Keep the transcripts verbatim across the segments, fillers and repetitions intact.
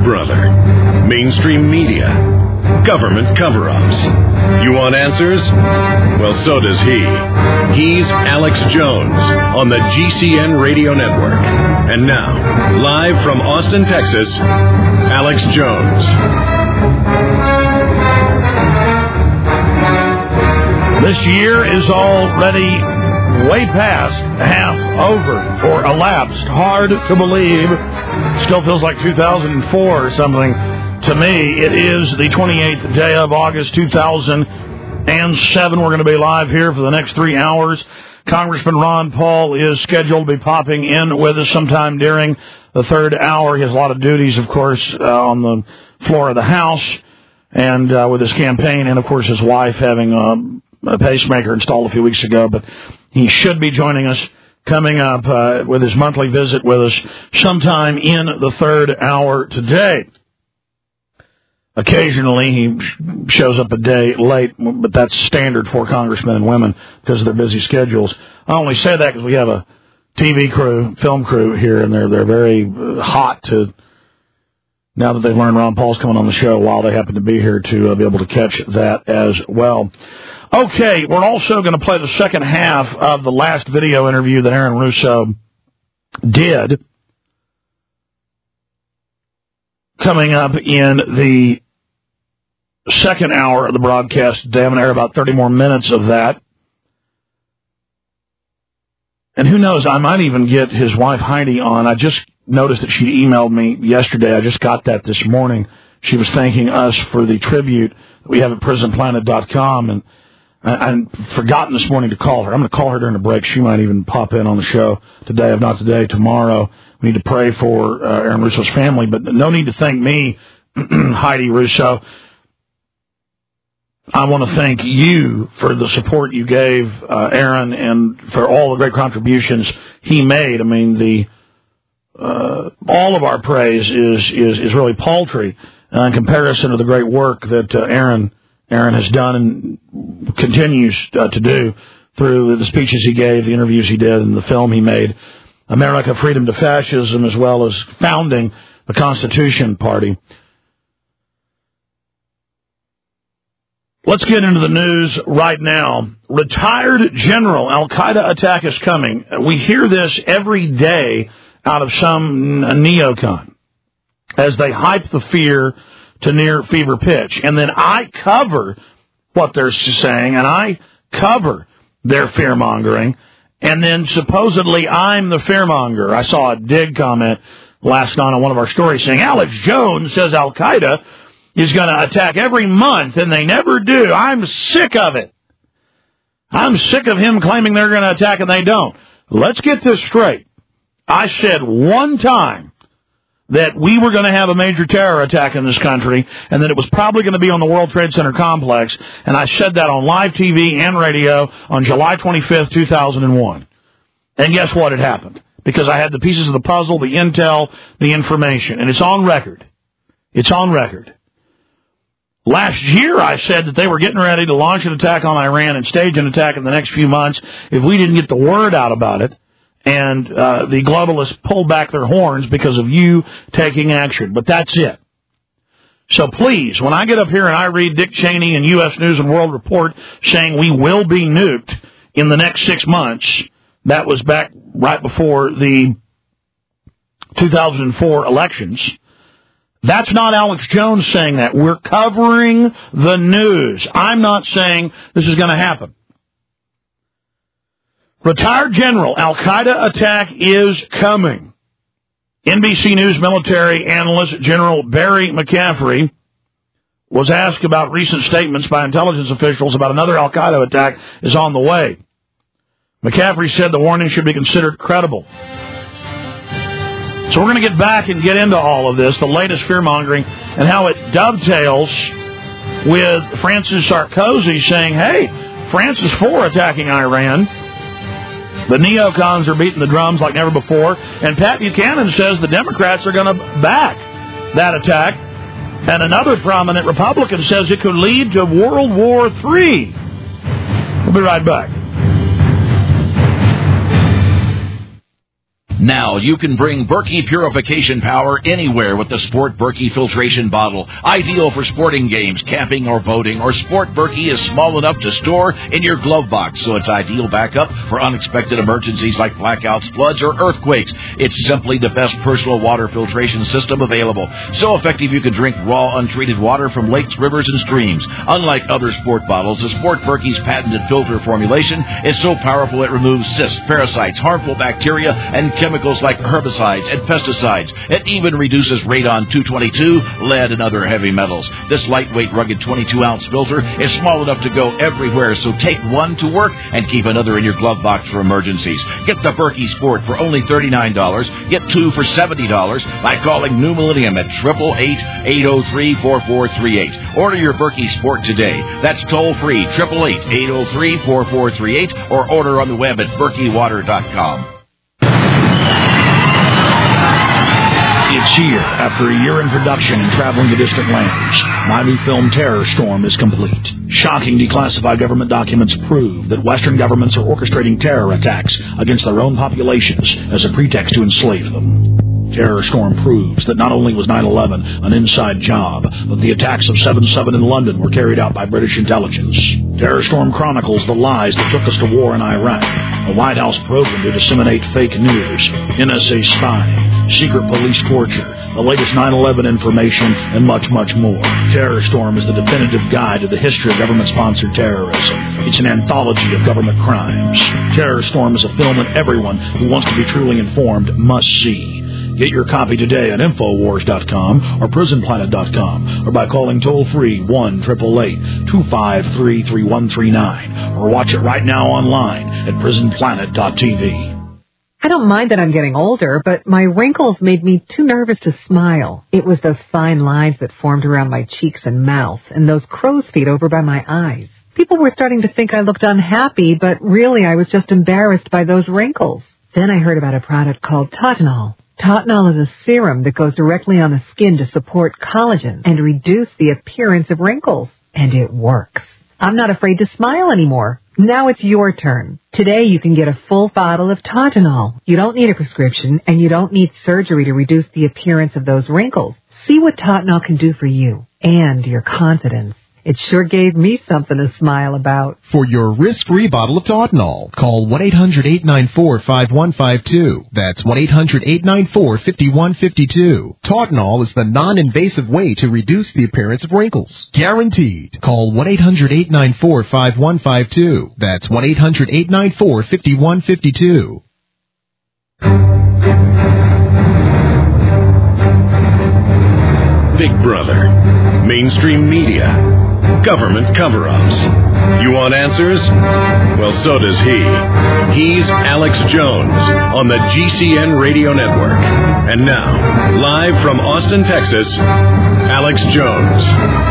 brother. Mainstream media. Government cover-ups. You want answers? Well, so does he. He's Alex Jones on the G C N Radio Network. And now, live from Austin, Texas, Alex Jones. This year is already way past half over or elapsed. Hard to believe. Still feels like two thousand four or something. To me, it is the twenty-eighth day of August, two thousand seven. We're going to be live here for the next three hours. Congressman Ron Paul is scheduled to be popping in with us sometime during the third hour. He has a lot of duties, of course, uh, on the floor of the House and uh, with his campaign, and, of course, his wife having um, a pacemaker installed a few weeks ago. But he should be joining us coming up uh, with his monthly visit with us sometime in the third hour today. Occasionally, he shows up a day late, but that's standard for congressmen and women because of their busy schedules. I only say that because we have a T V crew, film crew here, and they're they're very hot to, now that they've learned Ron Paul's coming on the show, while they happen to be here, to uh, be able to catch that as well. Okay, we're also going to play the second half of the last video interview that Aaron Russo did, coming up in the second hour of the broadcast today. I'm going to air about thirty more minutes of that. And who knows, I might even get his wife Heidi on. I just noticed that she emailed me yesterday. I just got that this morning. She was thanking us for the tribute that we have at prison planet dot com, and I, I'd forgotten this morning to call her. I'm going to call her during the break. She might even pop in on the show today, if not today, tomorrow. We need to pray for uh, Aaron Russo's family, but no need to thank me, Heidi Russo. I want to thank you for the support you gave uh, Aaron and for all the great contributions he made. I mean, the uh, all of our praise is is, is really paltry uh, in comparison to the great work that uh, Aaron Aaron has done and continues uh, to do through the speeches he gave, the interviews he did, and the film he made, America, Freedom to Fascism, as well as founding the Constitution Party. Let's get into the news right now. Retired General, Al-Qaeda attack is coming. We hear this every day out of some neocon as they hype the fear to near fever pitch. And then I cover what they're saying, and I cover their fear-mongering. And then supposedly I'm the fearmonger. I saw a dig comment last night on one of our stories saying, Alex Jones says Al-Qaeda is going to attack every month, and they never do. I'm sick of it. I'm sick of him claiming they're going to attack, and they don't. Let's get this straight. I said one time that we were going to have a major terror attack in this country, and that it was probably going to be on the World Trade Center complex, and I said that on live T V and radio on July twenty-fifth, two thousand one. And guess what? It happened. Because I had the pieces of the puzzle, the intel, the information, and it's on record. It's on record. Last year, I said that they were getting ready to launch an attack on Iran and stage an attack in the next few months if we didn't get the word out about it, and uh, the globalists pulled back their horns because of you taking action. But that's it. So please, when I get up here and I read Dick Cheney and U S News and World Report saying we will be nuked in the next six months, that was back right before the two thousand four elections. That's not Alex Jones saying that. We're covering the news. I'm not saying this is going to happen. Retired General, Al-Qaeda attack is coming. N B C News military analyst General Barry McCaffrey was asked about recent statements by intelligence officials about another Al-Qaeda attack is on the way. McCaffrey said the warning should be considered credible. So we're going to get back and get into all of this, the latest fear-mongering, and how it dovetails with Francis Sarkozy saying, hey, France is for attacking Iran. The neocons are beating the drums like never before. And Pat Buchanan says the Democrats are going to back that attack. And another prominent Republican says it could lead to World War Three. We'll be right back. Now you can bring Berkey purification power anywhere with the Sport Berkey filtration bottle. Ideal for sporting games, camping, or boating. Or Sport Berkey is small enough to store in your glove box, so it's ideal backup for unexpected emergencies like blackouts, floods, or earthquakes. It's simply the best personal water filtration system available. So effective you can drink raw, untreated water from lakes, rivers, and streams. Unlike other sport bottles, the Sport Berkey's patented filter formulation is so powerful it removes cysts, parasites, harmful bacteria, and chemicals like herbicides and pesticides. It even reduces radon two twenty-two, lead, and other heavy metals. This lightweight, rugged twenty-two ounce filter is small enough to go everywhere, so take one to work and keep another in your glove box for emergencies. Get the Berkey Sport for only thirty-nine dollars. Get two for seventy dollars by calling New Millennium at eight eight eight, eight oh three, four four three eight. Order your Berkey Sport today. That's toll-free, eight eight eight, eight oh three, four four three eight, or order on the web at berkey water dot com. It's here. After a year in production and traveling to distant lands, my new film Terror Storm is complete. Shocking declassified government documents prove that Western governments are orchestrating terror attacks against their own populations as a pretext to enslave them. Terror Storm proves that not only was nine eleven an inside job, but the attacks of seven seven in London were carried out by British intelligence. Terror Storm chronicles the lies that took us to war in Iraq, a White House program to disseminate fake news, N S A spying, secret police torture, the latest nine eleven information, and much, much more. Terror Storm is the definitive guide to the history of government-sponsored terrorism. It's an anthology of government crimes. Terror Storm is a film that everyone who wants to be truly informed must see. Get your copy today at infowars dot com or prison planet dot com or by calling toll-free one eight eight eight, two five three, three one three nine or watch it right now online at prison planet dot t v. I don't mind that I'm getting older, but my wrinkles made me too nervous to smile. It was those fine lines that formed around my cheeks and mouth and those crow's feet over by my eyes. People were starting to think I looked unhappy, but really I was just embarrassed by those wrinkles. Then I heard about a product called Tottenol. Tottenol is a serum that goes directly on the skin to support collagen and reduce the appearance of wrinkles. And it works. I'm not afraid to smile anymore. Now it's your turn. Today you can get a full bottle of Tottenol. You don't need a prescription and you don't need surgery to reduce the appearance of those wrinkles. See what Tottenol can do for you and your confidence. It sure gave me something to smile about. For your risk-free bottle of Tottenol, call one eight hundred, eight nine four, five one five two. That's one eight hundred, eight nine four, five one five two. Tottenol is the non-invasive way to reduce the appearance of wrinkles. Guaranteed. Call one eight hundred, eight nine four, five one five two. That's one eight hundred, eight nine four, five one five two. Big Brother, mainstream media, government cover-ups. You want answers? Well, so does he. He's Alex Jones on the G C N Radio Network. And now, live from Austin, Texas, Alex Jones.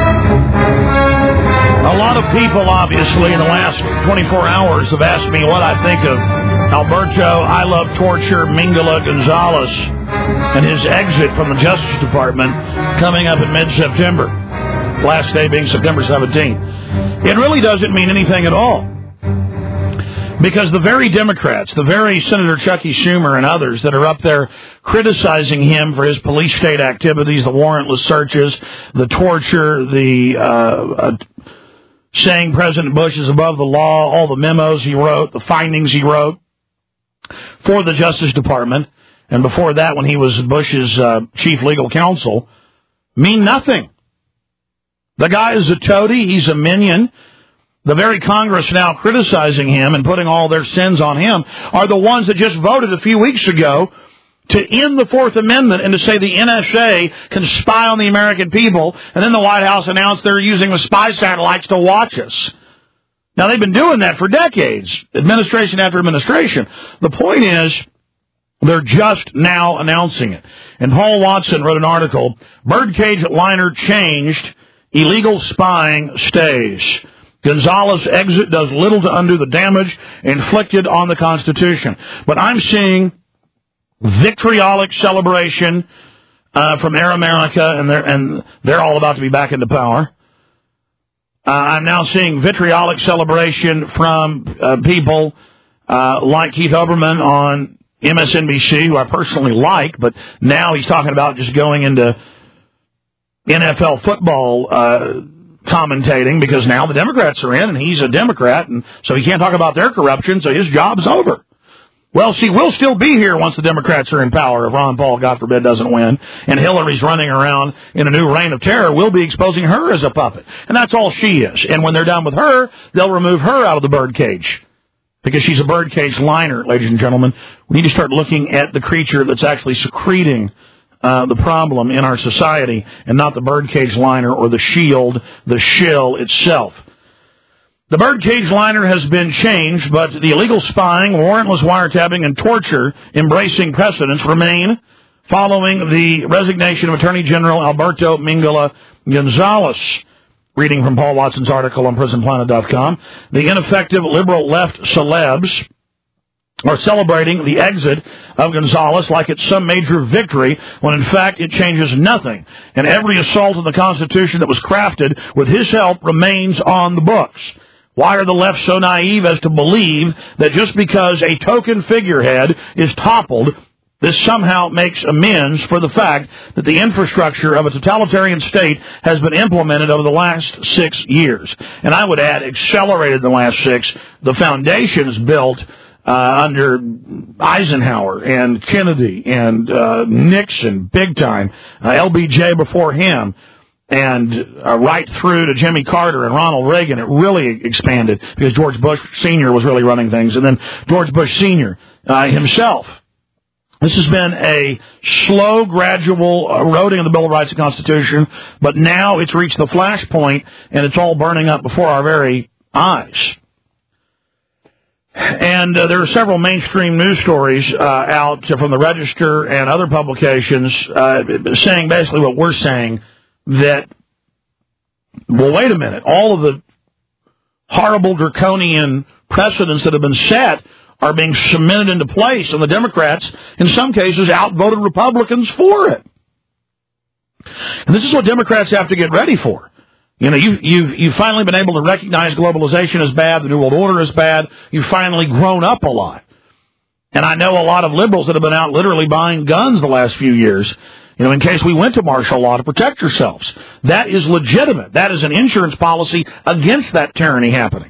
A lot of people, obviously, in the last twenty-four hours have asked me what I think of Alberto I Love Torture Mingala Gonzalez and his exit from the Justice Department coming up in mid-September, last day being September seventeenth. It really doesn't mean anything at all. Because the very Democrats, the very Senator Chucky Schumer and others that are up there criticizing him for his police state activities, the warrantless searches, the torture, the uh, uh, saying President Bush is above the law, all the memos he wrote, the findings he wrote for the Justice Department, and before that when he was Bush's uh, chief legal counsel, mean nothing. The guy is a toady. He's a minion. The very Congress now criticizing him and putting all their sins on him are the ones that just voted a few weeks ago to end the Fourth Amendment and to say the N S A can spy on the American people, and then the White House announced they're using the spy satellites to watch us. Now, they've been doing that for decades, administration after administration. The point is, they're just now announcing it. And Paul Watson wrote an article, Birdcage Liner Changed, Illegal Spying Stays. Gonzalez' exit does little to undo the damage inflicted on the Constitution. But I'm seeing vitriolic celebration uh, from Air America, and they're, and they're all about to be back into power. Uh, I'm now seeing vitriolic celebration from uh, people uh, like Keith Olbermann on M S N B C, who I personally like, but now he's talking about just going into N F L football uh, commentating because now the Democrats are in, and he's a Democrat, and so he can't talk about their corruption, so his job's over. Well, she will still be here once the Democrats are in power if Ron Paul, God forbid, doesn't win, and Hillary's running around in a new reign of terror. We'll be exposing her as a puppet, and that's all she is. And when they're done with her, they'll remove her out of the birdcage. Because she's a birdcage liner, ladies and gentlemen. We need to start looking at the creature that's actually secreting uh, the problem in our society and not the birdcage liner or the shield, the shill itself. The birdcage liner has been changed, but the illegal spying, warrantless wiretapping, and torture embracing precedents remain following the resignation of Attorney General Alberto Mingala Gonzalez. Reading from Paul Watson's article on prison planet dot com, the ineffective liberal left celebs are celebrating the exit of Gonzalez like it's some major victory, when in fact it changes nothing. And every assault on the Constitution that was crafted with his help remains on the books. Why are the left so naive as to believe that just because a token figurehead is toppled, this somehow makes amends for the fact that the infrastructure of a totalitarian state has been implemented over the last six years. And I would add, accelerated in the last six. The foundations built uh, under Eisenhower and Kennedy and uh, Nixon, big time, uh, L B J before him, and uh, right through to Jimmy Carter and Ronald Reagan. It really expanded because George Bush Senior was really running things, and then George Bush Senior uh, himself. This has been a slow, gradual eroding of the Bill of Rights and Constitution, but now it's reached the flashpoint, and it's all burning up before our very eyes. And uh, there are several mainstream news stories uh, out from the Register and other publications uh, saying basically what we're saying, that, well, wait a minute, all of the horrible draconian precedents that have been set are being cemented into place, and the Democrats, in some cases, outvoted Republicans for it. And this is what Democrats have to get ready for. You know, you've, you've, you've finally been able to recognize globalization as bad, the New World Order is bad. You've finally grown up a lot. And I know a lot of liberals that have been out literally buying guns the last few years, you know, in case we went to martial law to protect ourselves. That is legitimate. That is an insurance policy against that tyranny happening.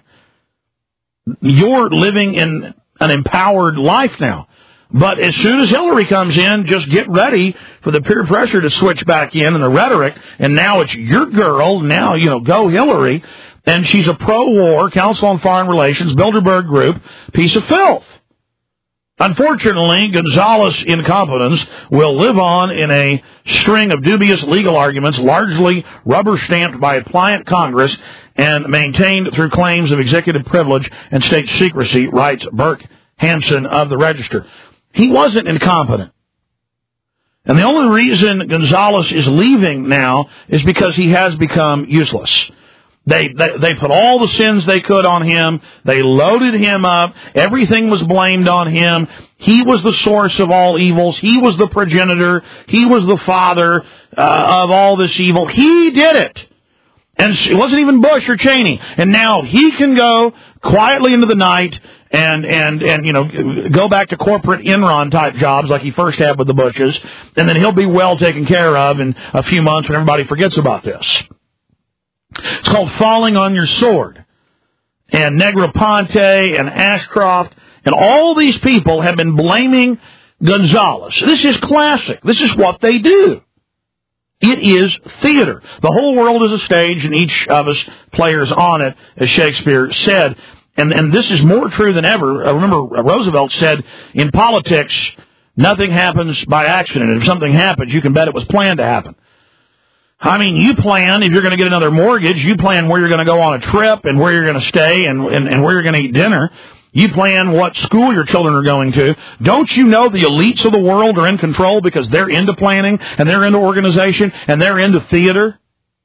You're living in an empowered life now. But as soon as Hillary comes in, just get ready for the peer pressure to switch back in and the rhetoric, and now it's your girl, now, you know, go Hillary, and she's a pro-war, Council on Foreign Relations, Bilderberg Group, piece of filth. Unfortunately, Gonzalez's incompetence will live on in a string of dubious legal arguments, largely rubber-stamped by a pliant Congress and maintained through claims of executive privilege and state secrecy, writes Burke Hansen of the Register. He wasn't incompetent. And the only reason Gonzalez is leaving now is because he has become useless. They, they they put all the sins they could on him. They loaded him up. Everything was blamed on him. He was the source of all evils. He was the progenitor. He was the father uh, of all this evil. He did it. And it wasn't even Bush or Cheney. And now he can go quietly into the night and, and, and, you know, go back to corporate Enron type jobs like he first had with the Bushes. And then he'll be well taken care of in a few months when everybody forgets about this. It's called falling on your sword. And Negroponte and Ashcroft and all these people have been blaming Gonzalez. This is classic. This is what they do. It is theater. The whole world is a stage, and each of us players on it, as Shakespeare said. And, and this is more true than ever. I remember Roosevelt said, in politics, nothing happens by accident. And if something happens, you can bet it was planned to happen. I mean, you plan, if you're going to get another mortgage, you plan where you're going to go on a trip and where you're going to stay and, and, and where you're going to eat dinner. You plan what school your children are going to. Don't you know the elites of the world are in control because they're into planning and they're into organization and they're into theater?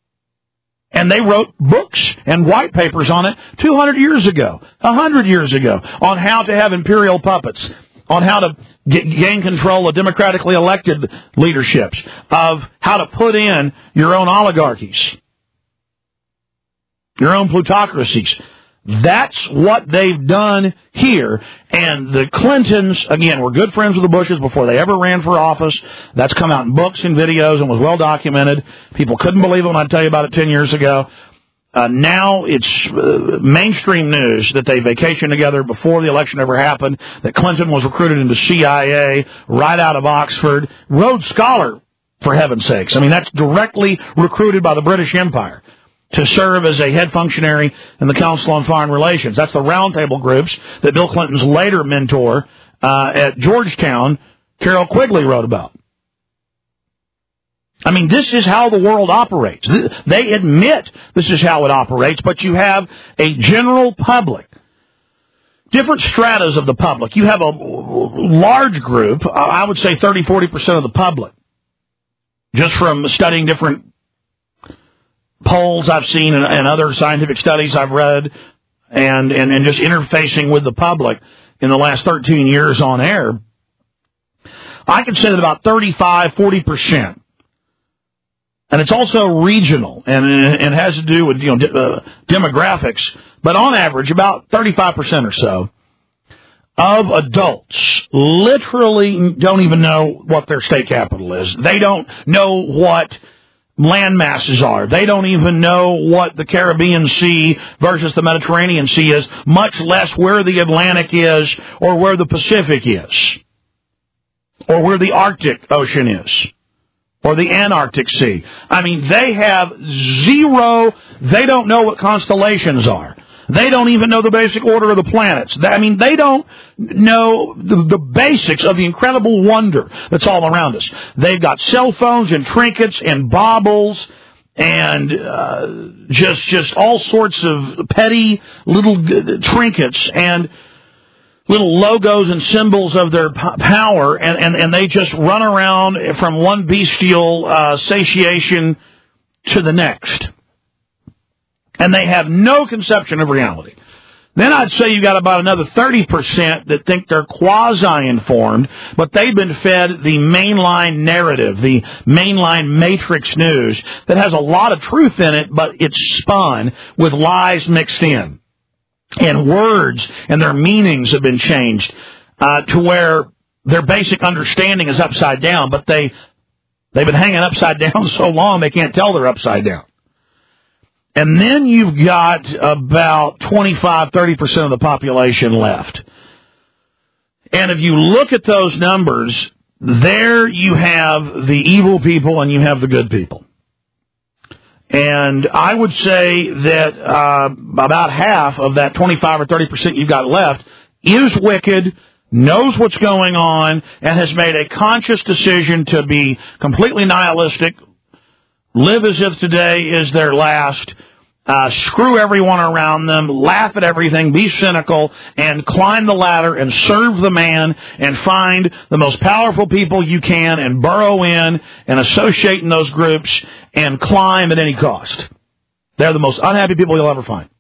And they wrote books and white papers on it two hundred years ago, one hundred years ago, on how to have imperial puppets, on how to get, gain control of democratically elected leaderships, of how to put in your own oligarchies, your own plutocracies. That's what they've done here. And the Clintons, again, were good friends with the Bushes before they ever ran for office. That's come out in books and videos and was well documented. People couldn't believe it when I tell you about it ten years ago. Uh, now it's uh, mainstream news that they vacationed together before the election ever happened, that Clinton was recruited into C I A right out of Oxford. Rhodes Scholar, for heaven's sakes. I mean, that's directly recruited by the British Empire to serve as a head functionary in the Council on Foreign Relations. That's the roundtable groups that Bill Clinton's later mentor uh, at Georgetown, Carroll Quigley, wrote about. I mean, this is how the world operates. They admit this is how it operates, but you have a general public, different stratas of the public. You have a large group, I would say thirty, forty percent of the public, just from studying different polls I've seen and, and other scientific studies I've read, and, and, and just interfacing with the public in the last thirteen years on air. I could say that about thirty-five, forty percent. And it's also regional, and, and has to do with, you know, uh, demographics. But on average, about thirty-five percent or so of adults literally don't even know what their state capital is. They don't know what land masses are. They don't even know what the Caribbean Sea versus the Mediterranean Sea is, much less where the Atlantic is or where the Pacific is or where the Arctic Ocean is. Or the Antarctic Sea. I mean, they have zero, they don't know what constellations are. They don't even know the basic order of the planets. I mean, they don't know the, the basics of the incredible wonder that's all around us. They've got cell phones and trinkets and baubles and uh, just just all sorts of petty little trinkets and little logos and symbols of their power, and, and, and they just run around from one bestial uh, satiation to the next. And they have no conception of reality. Then I'd say you got about another thirty percent that think they're quasi-informed, but they've been fed the mainline narrative, the mainline matrix news that has a lot of truth in it, but it's spun with lies mixed in. And words and their meanings have been changed uh, to where their basic understanding is upside down, but they, they've been hanging upside down so long they can't tell they're upside down. And then you've got about twenty-five, thirty percent of the population left. And if you look at those numbers, there you have the evil people and you have the good people. And I would say that uh, about half of that twenty-five or thirty percent you've got left is wicked, knows what's going on, and has made a conscious decision to be completely nihilistic, live as if today is their last, uh, screw everyone around them, laugh at everything, be cynical, and climb the ladder and serve the man and find the most powerful people you can and burrow in and associate in those groups and climb at any cost. They're the most unhappy people you'll ever find.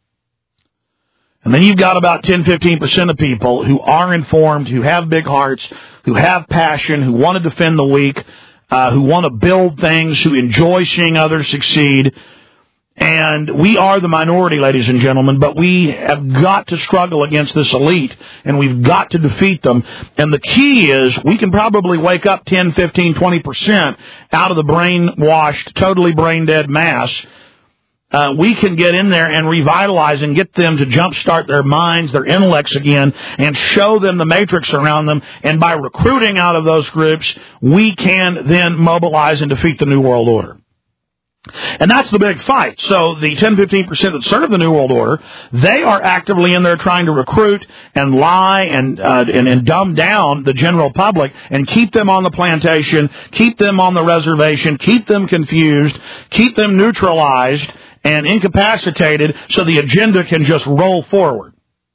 And then you've got about ten, fifteen percent of people who are informed, who have big hearts, who have passion, who want to defend the weak, uh, who want to build things, who enjoy seeing others succeed. And we are the minority, ladies and gentlemen, but we have got to struggle against this elite, and we've got to defeat them. And the key is we can probably wake up ten, fifteen, twenty percent out of the brainwashed, totally brain-dead mass. Uh, we can get in there and revitalize and get them to jumpstart their minds, their intellects again, and show them the matrix around them. And by recruiting out of those groups, we can then mobilize and defeat the New World Order. And that's the big fight. So the ten, fifteen percent that serve the New World Order, they are actively in there trying to recruit and lie and, uh, and, and dumb down the general public and keep them on the plantation, keep them on the reservation, keep them confused, keep them neutralized and incapacitated so the agenda can just roll forward.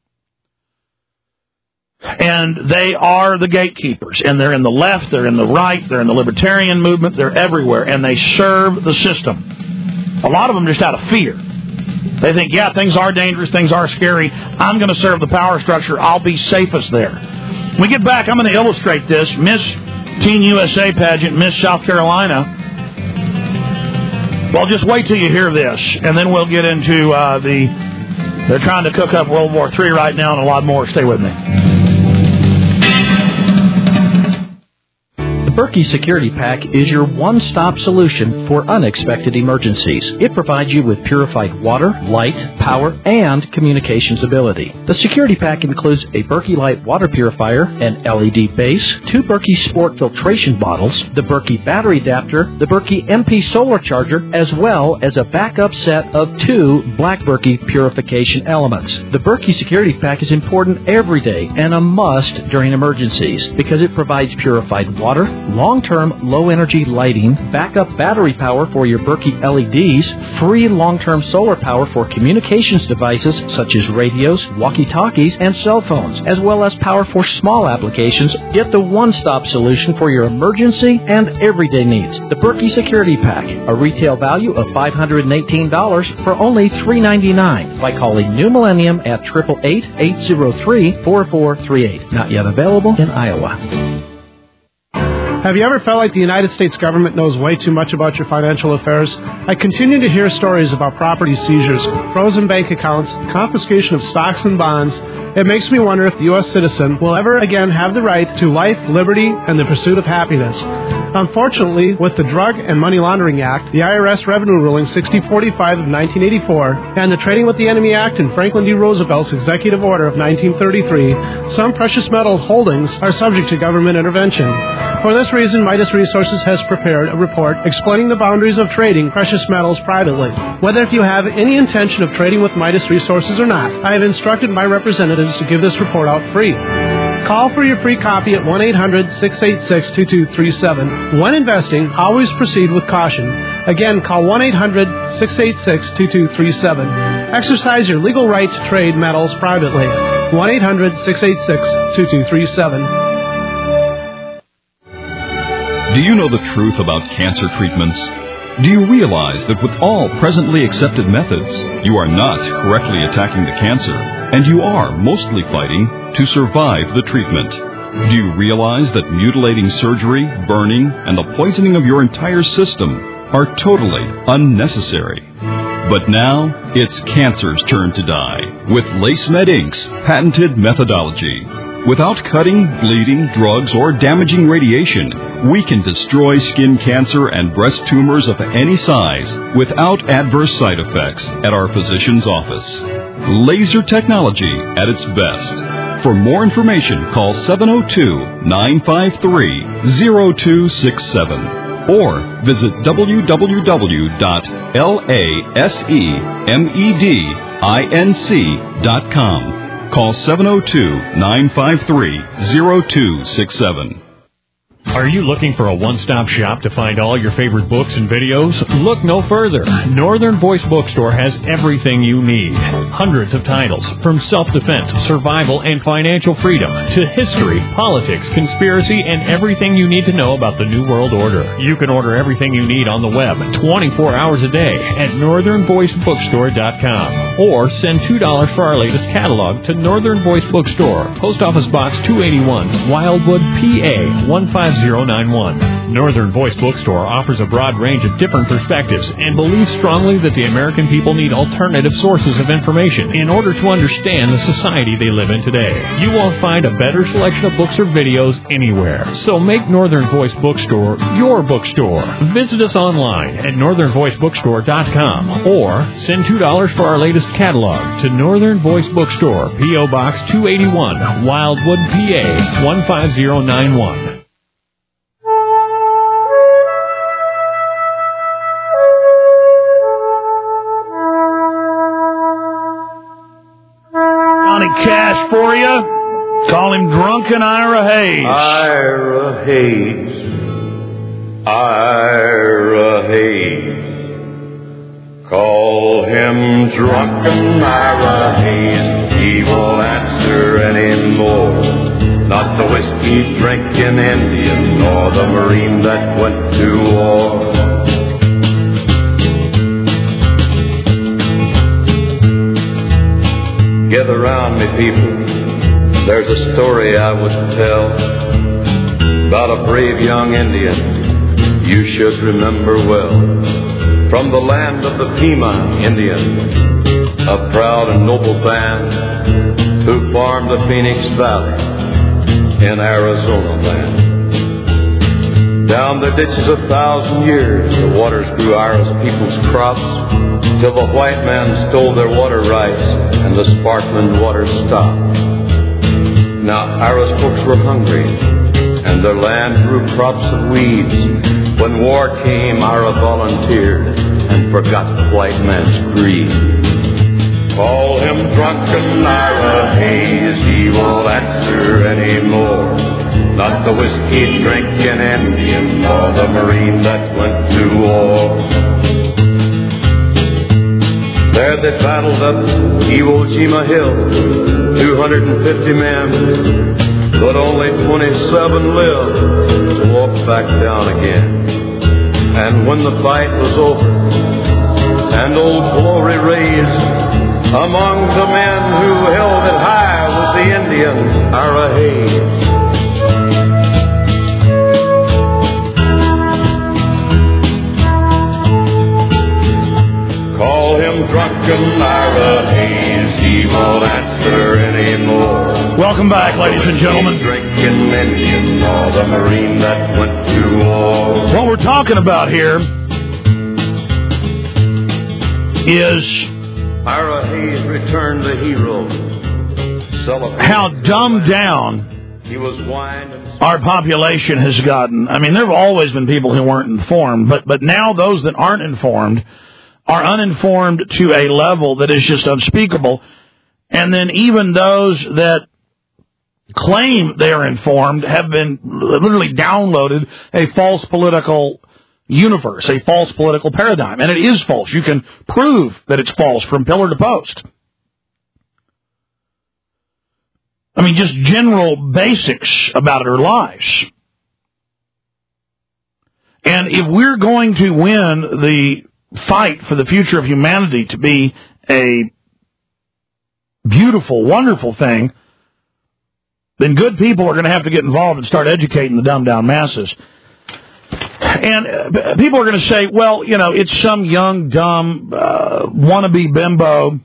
And they are the gatekeepers, and they're in the left, they're in the right, they're in the libertarian movement, they're everywhere, and they serve the system. A lot of them just out of fear. They think, yeah, things are dangerous, things are scary, I'm going to serve the power structure, I'll be safest there. When we get back, I'm going to illustrate this. Miss Teen U S A pageant, Miss South Carolina. Well, just wait till you hear this, and then we'll get into uh, the They're trying to cook up World War Three right now and a lot more. Stay with me. The Berkey Security Pack is your one-stop solution for unexpected emergencies. It provides you with purified water, light, power, and communications ability. The Security Pack includes a Berkey Light water purifier, an L E D base, two Berkey Sport filtration bottles, the Berkey battery adapter, the Berkey M P solar charger, as well as a backup set of two Black Berkey purification elements. The Berkey Security Pack is important every day and a must during emergencies because it provides purified water, long-term low-energy lighting, backup battery power for your Berkey L E Ds, free long-term solar power for communications devices such as radios, walkie-talkies, and cell phones, as well as power for small applications. Get the one-stop solution for your emergency and everyday needs. The Berkey Security Pack, a retail value of five hundred eighteen dollars for only three hundred ninety-nine dollars by calling New Millennium at eight eight eight, eight zero three, four four three eight. Not yet available in Iowa. Have you ever felt like the United States government knows way too much about your financial affairs? I continue to hear stories about property seizures, frozen bank accounts, confiscation of stocks and bonds. It makes me wonder if the U S citizen will ever again have the right to life, liberty, and the pursuit of happiness. Unfortunately, with the Drug and Money Laundering Act, the I R S Revenue Ruling sixty forty-five of nineteen eighty-four, and the Trading with the Enemy Act and Franklin D. Roosevelt's Executive Order of nineteen thirty-three, some precious metal holdings are subject to government intervention. For this reason, Midas Resources has prepared a report explaining the boundaries of trading precious metals privately. Whether if you have any intention of trading with Midas Resources or not, I have instructed my representatives to give this report out free. Call for your free copy at one eight hundred, six eight six, two two three seven. When investing, always proceed with caution. Again, call one eight hundred, six eight six, two two three seven. Exercise your legal right to trade metals privately. one eight hundred, six eight six, two two three seven. Do you know the truth about cancer treatments? Do you realize that with all presently accepted methods, you are not correctly attacking the cancer, and you are mostly fighting to survive the treatment? Do you realize that mutilating surgery, burning, and the poisoning of your entire system are totally unnecessary? But now, it's cancer's turn to die with LaceMed Incorporated's patented methodology. Without cutting, bleeding, drugs, or damaging radiation, we can destroy skin cancer and breast tumors of any size without adverse side effects at our physician's office. Laser technology at its best. For more information, call seven oh two, nine five three, oh two six seven or visit w w w dot lasemedinc dot com. Call seven oh two, nine five three, oh two six seven. Are you looking for a one-stop shop to find all your favorite books and videos? Look no further. Northern Voice Bookstore has everything you need. Hundreds of titles, from self-defense, survival, and financial freedom, to history, politics, conspiracy, and everything you need to know about the New World Order. You can order everything you need on the web twenty-four hours a day at northern voice bookstore dot com. Or send two dollars for our latest catalog to Northern Voice Bookstore, Post Office Box two eighty-one, Wildwood, P A one five zero nine one. Northern Voice Bookstore offers a broad range of different perspectives and believes strongly that the American people need alternative sources of information in order to understand the society they live in today. You won't find a better selection of books or videos anywhere. So make Northern Voice Bookstore your bookstore. Visit us online at northern voice bookstore dot com or send two dollars for our latest catalog to Northern Voice Bookstore, P O Box two eighty-one, Wildwood, P A one five zero nine one. Cash for you. Call him Drunken Ira Hayes. Ira Hayes. Ira Hayes. Call him Drunken Ira Hayes. He won't answer anymore. Not the whiskey drinking Indian nor the Marine that went to war. Gather round me, people, there's a story I would tell about a brave young Indian you should remember well. From the land of the Pima Indian, a proud and noble band who farmed the Phoenix Valley in Arizona land. Down the ditches a thousand years, the waters grew Ira's people's crops, till the white man stole their water rights and the sparkling waters stopped. Now Ira's folks were hungry, and their land grew crops of weeds. When war came, Ira volunteered and forgot the white man's greed. Call him drunken Ira Hayes, he won't answer anymore. Not the whiskey drinking Indian, nor the Marine that went to war. There they battled up Iwo Jima Hill, two hundred fifty men, but only twenty-seven lived to walk back down again. And when the fight was over and Old Glory raised, among the men who held it high was the Indian Ira Hayes. Call him drunken Ira Hayes, he won't answer anymore. Welcome back, ladies and gentlemen. Drinking Indian or the Marine that went to war. What we're talking about here is Ira Hayes returned the hero. How dumbed down he was whined and our population has gotten. I mean, there have always been people who weren't informed, but but now those that aren't informed are uninformed to a level that is just unspeakable. And then even those that claim they are informed have been literally downloaded a false political universe, a false political paradigm. And it is false. You can prove that it's false from pillar to post. I mean, just general basics about it are lies. And if we're going to win the fight for the future of humanity to be a beautiful, wonderful thing, then good people are going to have to get involved and start educating the dumbed-down masses. And uh, people are going to say, well, you know, it's some young, dumb, uh, wannabe bimbo.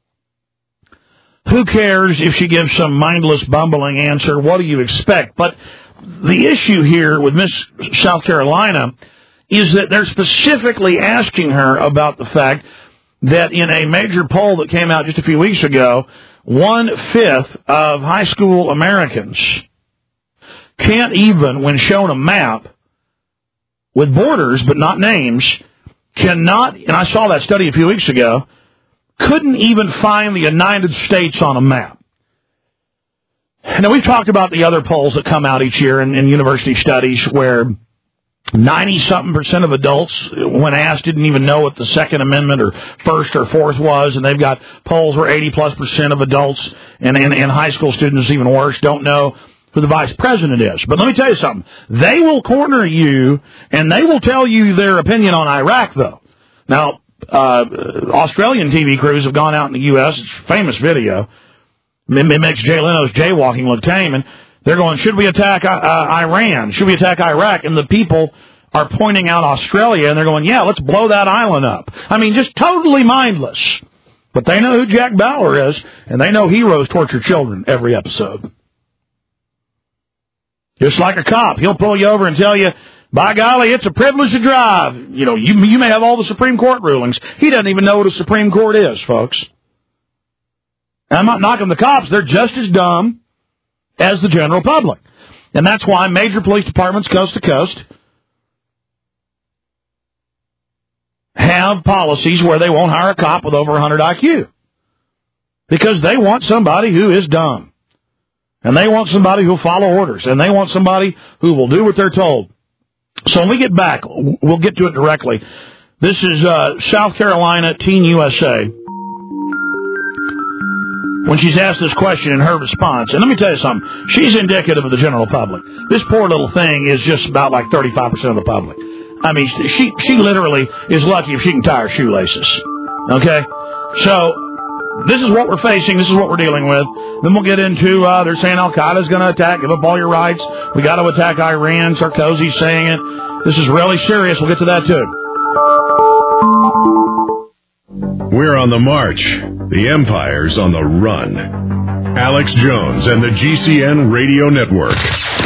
Who cares if she gives some mindless, bumbling answer? What do you expect? But the issue here with Miss South Carolina is that they're specifically asking her about the fact that in a major poll that came out just a few weeks ago, one-fifth of high school Americans can't even, when shown a map with borders but not names, cannot, and I saw that study a few weeks ago, couldn't even find the United States on a map. Now, we've talked about the other polls that come out each year in, in university studies where ninety-something percent of adults, when asked, didn't even know what the Second Amendment or First or Fourth was, and they've got polls where eighty-plus percent of adults and, and, and high school students, even worse, don't know who the vice president is. But let me tell you something. They will corner you, and they will tell you their opinion on Iraq, though. Now, uh, Australian T V crews have gone out in the U S It's a famous video. It makes Jay Leno's jaywalking look tame, and they're going, should we attack uh, Iran? Should we attack Iraq? And the people are pointing out Australia, and they're going, yeah, let's blow that island up. I mean, just totally mindless. But they know who Jack Bauer is, and they know heroes torture children every episode. Just like a cop. He'll pull you over and tell you, by golly, it's a privilege to drive. You know, you, you may have all the Supreme Court rulings. He doesn't even know what a Supreme Court is, folks. And I'm not knocking the cops. They're just as dumb as the general public. And that's why major police departments coast to coast have policies where they won't hire a cop with over one hundred I Q. Because they want somebody who is dumb. And they want somebody who will follow orders. And they want somebody who will do what they're told. So when we get back, we'll get to it directly. This is uh, South Carolina Teen U S A. When she's asked this question in her response, and let me tell you something, she's indicative of the general public. This poor little thing is just about like thirty-five percent of the public. I mean, she she literally is lucky if she can tie her shoelaces. Okay? So, this is what we're facing, this is what we're dealing with. Then we'll get into, uh, they're saying Al-Qaeda's going to attack, give up all your rights. We got to attack Iran, Sarkozy's saying it. This is really serious, we'll get to that too. We're on the march. The empire's on the run. Alex Jones and the G C N Radio Network.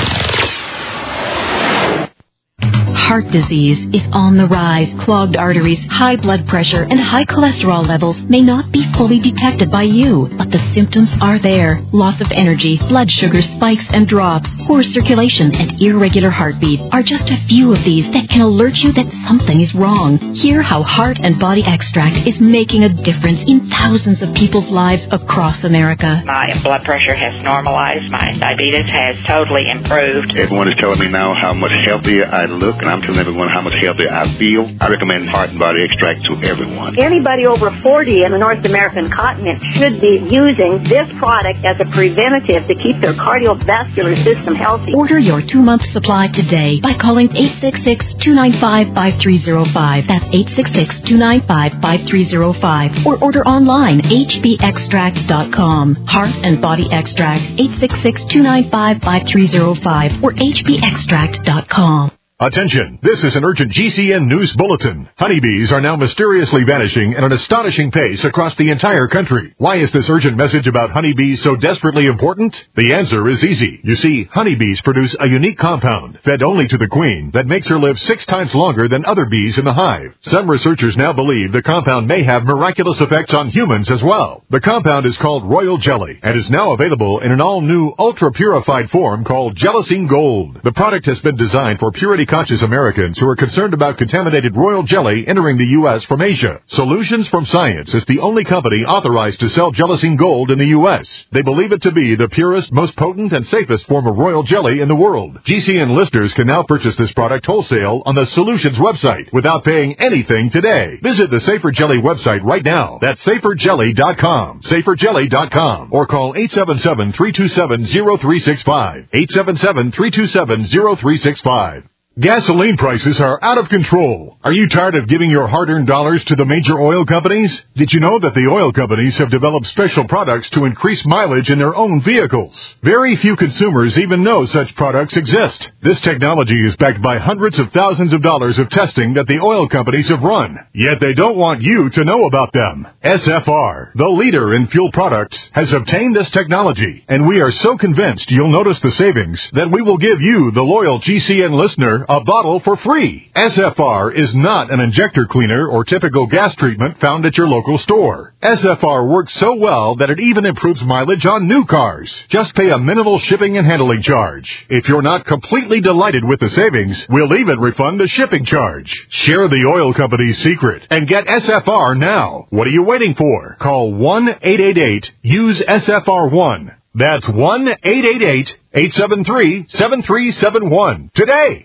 Heart disease is on the rise. Clogged arteries, high blood pressure, and high cholesterol levels may not be fully detected by you, but the symptoms are there. Loss of energy, blood sugar spikes and drops, poor circulation, and irregular heartbeat are just a few of these that can alert you that something is wrong. Hear how Heart and Body Extract is making a difference in thousands of people's lives across America. My blood pressure has normalized. My diabetes has totally improved. Everyone is telling me now how much healthier I look, and I'm telling everyone how much healthier I feel. I recommend Heart and Body Extract to everyone. Anybody over forty in the North American continent should be using this product as a preventative to keep their cardiovascular system healthy. Order your two-month supply today by calling eight six six, two nine five, five three zero five. That's eight six six, two nine five, five three zero five. Or order online, h b extract dot com. Heart and Body Extract, eight six six, two nine five, five three zero five or h b extract dot com. Attention, this is an urgent G C N News Bulletin. Honeybees are now mysteriously vanishing at an astonishing pace across the entire country. Why is this urgent message about honeybees so desperately important? The answer is easy. You see, honeybees produce a unique compound, fed only to the queen, that makes her live six times longer than other bees in the hive. Some researchers now believe the compound may have miraculous effects on humans as well. The compound is called Royal Jelly and is now available in an all-new, ultra-purified form called Gelasine Gold. The product has been designed for purity conscious Americans who are concerned about contaminated royal jelly entering the U S from Asia. Solutions from Science is the only company authorized to sell Gelasine Gold in the U S. They believe it to be the purest, most potent, and safest form of royal jelly in the world. G C N listeners can now purchase this product wholesale on the Solutions website without paying anything today. Visit the Safer Jelly website right now. That's safer jelly dot com. safer jelly dot com. Or call eight seven seven, three two seven, zero three six five. eight seven seven, three two seven, zero three six five. Gasoline prices are out of control. Are you tired of giving your hard-earned dollars to the major oil companies? Did you know that the oil companies have developed special products to increase mileage in their own vehicles? Very few consumers even know such products exist. This technology is backed by hundreds of thousands of dollars of testing that the oil companies have run. Yet they don't want you to know about them. S F R, the leader in fuel products, has obtained this technology, and we are so convinced you'll notice the savings that we will give you, the loyal G C N listener, a bottle for free. S F R is not an injector cleaner or typical gas treatment found at your local store. S F R works so well that it even improves mileage on new cars. Just pay a minimal shipping and handling charge. If you're not completely delighted with the savings, we'll even refund the shipping charge. Share the oil company's secret and get S F R now. What are you waiting for? Call one eight eight eight, use S F R one. That's one eight eight eight, eight seven three, seven three seven one today.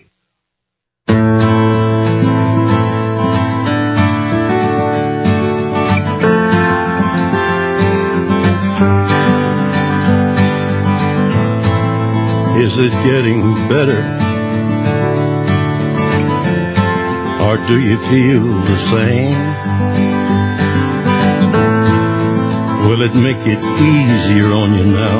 Is it getting better? Or do you feel the same? Will it make it easier on you now?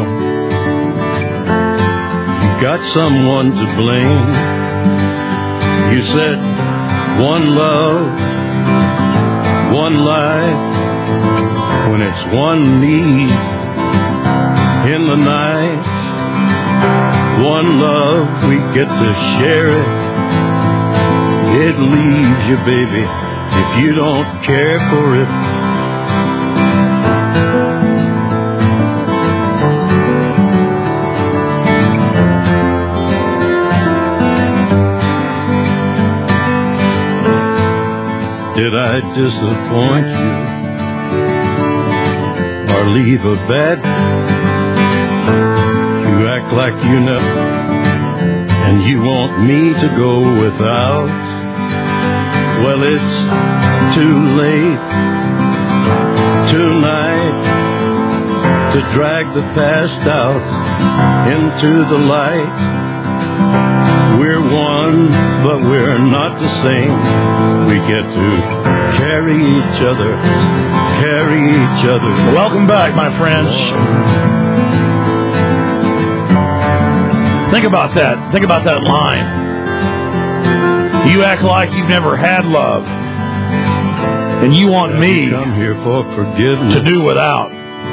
You got someone to blame. You said one love, one life, when it's one need in the night. One love, we get to share it. It leaves you, baby, if you don't care for it. Did I disappoint you or leave a bad? You act like you know, and you want me to go without. Well, it's too late tonight to drag the past out into the light. We're one, but we're not the same. We get to carry each other, carry each other. Welcome back, my friends. Think about that. Think about that line. You act like you've never had love. And you want me come here for forgiveness? to do without.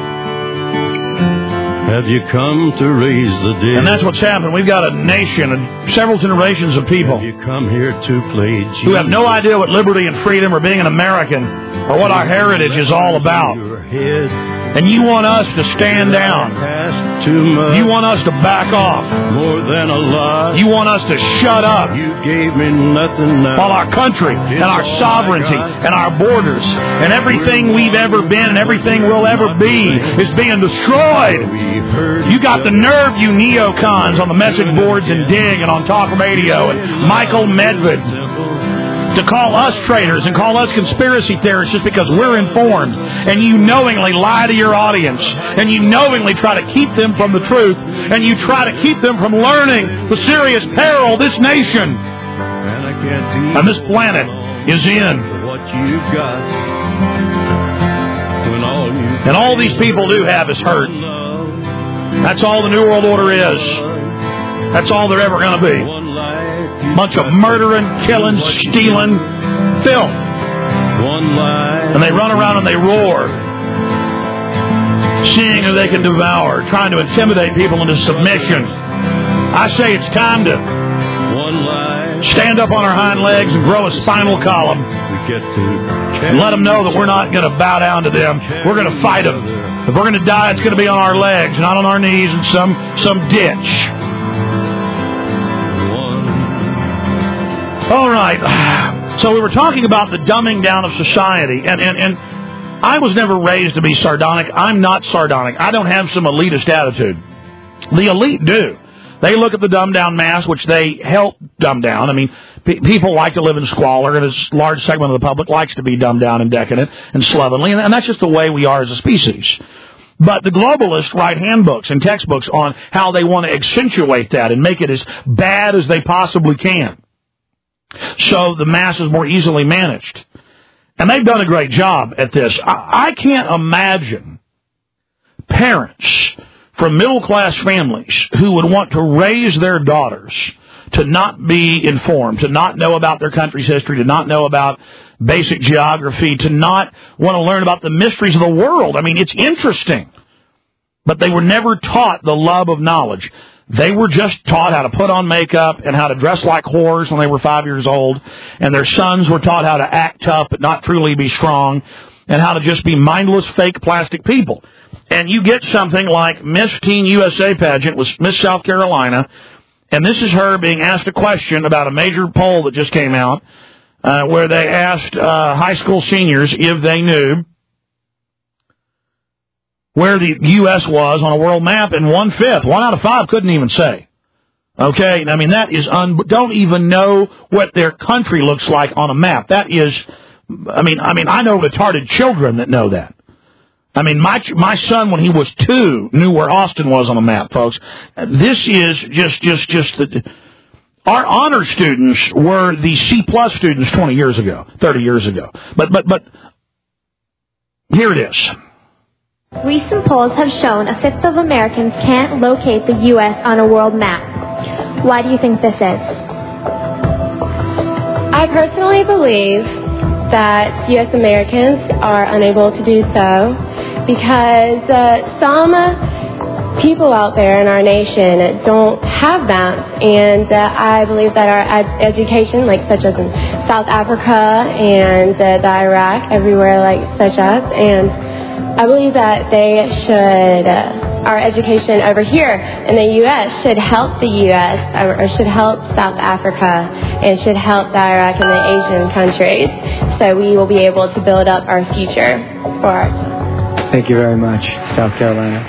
Have you come to raise the dead? And that's what's happened. We've got a nation and several generations of people Have you come here to play Jesus? who have no idea what liberty and freedom or being an American or what our heritage is all about. And you want us to stand down. You want us to back off. More than a lot. You want us to shut up. You gave me nothing now. While our country and our sovereignty and our borders and everything we've ever been and everything we'll ever be is being destroyed. You got the nerve, you neocons, on the message boards and Dig and on talk radio and Michael Medved, to call us traitors and call us conspiracy theorists just because we're informed, and you knowingly lie to your audience, and you knowingly try to keep them from the truth, and you try to keep them from learning the serious peril this nation and this planet is in. And all these people do have is hurt. That's all the New World Order is. That's all they're ever going to be. Bunch of murdering, killing, stealing filth. And they run around and they roar, seeing who they can devour, trying to intimidate people into submission. I say it's time to stand up on our hind legs and grow a spinal column and let them know that we're not going to bow down to them. We're going to fight them. If we're going to die, it's going to be on our legs, not on our knees in some, some ditch. All right, so we were talking about the dumbing down of society, and, and, and I was never raised to be sardonic. I'm not sardonic. I don't have some elitist attitude. The elite do. They look at the dumbed down mass, which they help dumb down. I mean, pe- people like to live in squalor, and a large segment of the public likes to be dumbed down and decadent and slovenly, and, and that's just the way we are as a species. But the globalists write handbooks and textbooks on how they want to accentuate that and make it as bad as they possibly can, so the mass is more easily managed. And they've done a great job at this. I, I can't imagine parents from middle-class families who would want to raise their daughters to not be informed, to not know about their country's history, to not know about basic geography, to not want to learn about the mysteries of the world. I mean, it's interesting. But they were never taught the love of knowledge. They were just taught how to put on makeup and how to dress like whores when they were five years old. And their sons were taught how to act tough but not truly be strong, and how to just be mindless, fake, plastic people. And you get something like Miss Teen U S A pageant with Miss South Carolina, and this is her being asked a question about a major poll that just came out, uh, where they asked uh, high school seniors if they knew where the U S was on a world map, and one-fifth, one out of five couldn't even say. Okay? I mean, that is, un- don't even know what their country looks like on a map. That is, I mean, I mean, I know retarded children that know that. I mean, my my son, when he was two, knew where Austin was on a map, folks. This is just, just, just the... Our honor students were the C-plus students twenty years ago, thirty years ago. But, but, but, here it is. Recent polls have shown a fifth of Americans can't locate the U S on a world map. Why do you think this is? I personally believe that U S Americans are unable to do so because uh, some people out there in our nation don't have maps, and uh, I believe that our ed- education, like such as in South Africa and uh, the Iraq, everywhere like such as, and I believe that they should, uh, our education over here in the U S should help the U S or, or should help South Africa and should help the Iraq and the Asian countries, so we will be able to build up our future for ourselves. Thank you very much, South Carolina.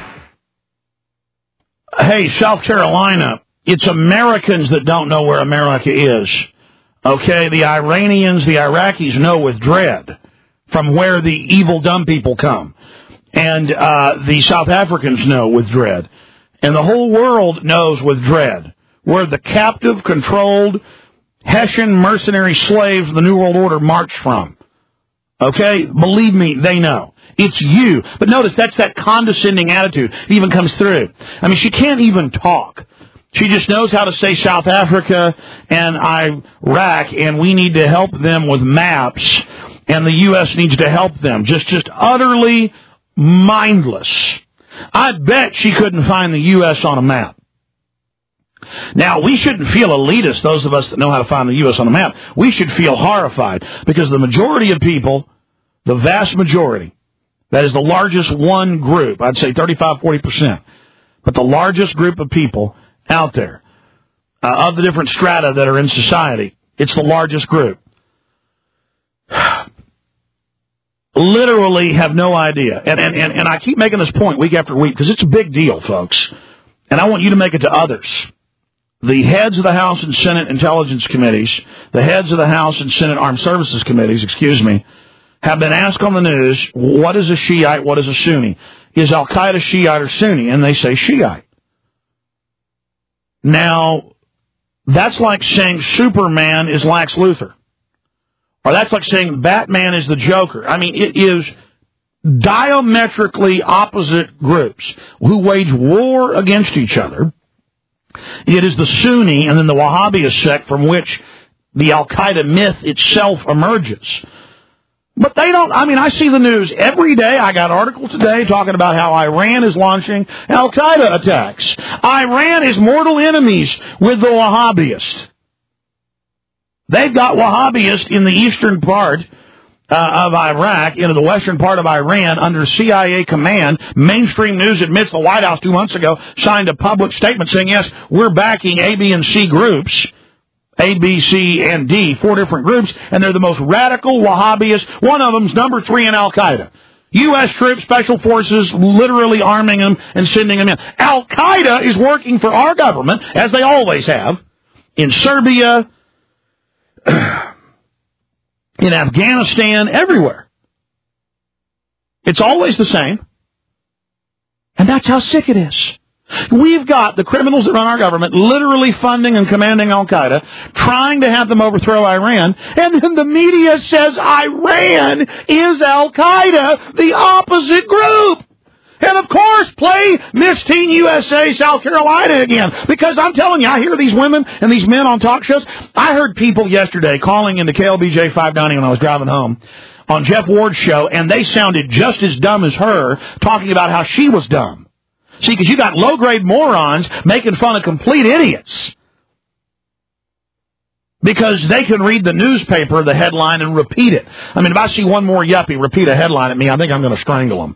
Hey, South Carolina, it's Americans that don't know where America is. Okay, the Iranians, the Iraqis know with dread from where the evil dumb people come. And uh, the South Africans know with dread. And the whole world knows with dread where the captive, controlled, Hessian mercenary slaves of the New World Order marched from. Okay? Believe me, they know. It's you. But notice, that's that condescending attitude. It even comes through. I mean, she can't even talk. She just knows how to say South Africa and Iraq, and we need to help them with maps. and the U S needs to help them. Just, just utterly mindless. I bet she couldn't find the U S on a map. Now, we shouldn't feel elitist, those of us that know how to find the U S on a map. We should feel horrified, because the majority of people, the vast majority, that is the largest one group, I'd say thirty-five, forty percent, but the largest group of people out there, uh, of the different strata that are in society, it's the largest group, literally have no idea. And, and, and, and I keep making this point week after week, because it's a big deal, folks, and I want you to make it to others. The heads of the House and Senate Intelligence Committees, the heads of the House and Senate Armed Services Committees, excuse me, have been asked on the news, what is a Shiite, what is a Sunni? Is Al-Qaeda Shiite or Sunni? And they say Shiite. Now, that's like saying Superman is Lex Luthor. Or that's like saying Batman is the Joker. I mean, it is diametrically opposite groups who wage war against each other. It is the Sunni and then the Wahhabist sect from which the Al-Qaeda myth itself emerges. But they don't, I mean, I see the news every day. I got articles today talking about how Iran is launching Al-Qaeda attacks. Iran is mortal enemies with the Wahhabists. They've got Wahhabists in the eastern part uh, of Iraq, into the western part of Iran, under C I A command. Mainstream news admits the White House two months ago signed a public statement saying, yes, we're backing A, B, and C groups. A, B, C, and D, four different groups, and they're the most radical Wahhabists. One of them's number three in Al-Qaeda. U S troops, special forces, literally arming them and sending them in. Al-Qaeda is working for our government, as they always have, in Serbia, in Afghanistan, everywhere. It's always the same. And that's how sick it is. We've got the criminals that run our government literally funding and commanding Al-Qaeda, trying to have them overthrow Iran, and then the media says Iran is Al-Qaeda, the opposite group. And of course, play Miss Teen U S A South Carolina again. Because I'm telling you, I hear these women and these men on talk shows. I heard people yesterday calling into K L B J five ninety when I was driving home on Jeff Ward's show, and they sounded just as dumb as her, talking about how she was dumb. See, because you got low-grade morons making fun of complete idiots. Because they can read the newspaper, the headline, and repeat it. I mean, if I see one more yuppie repeat a headline at me, I think I'm going to strangle them.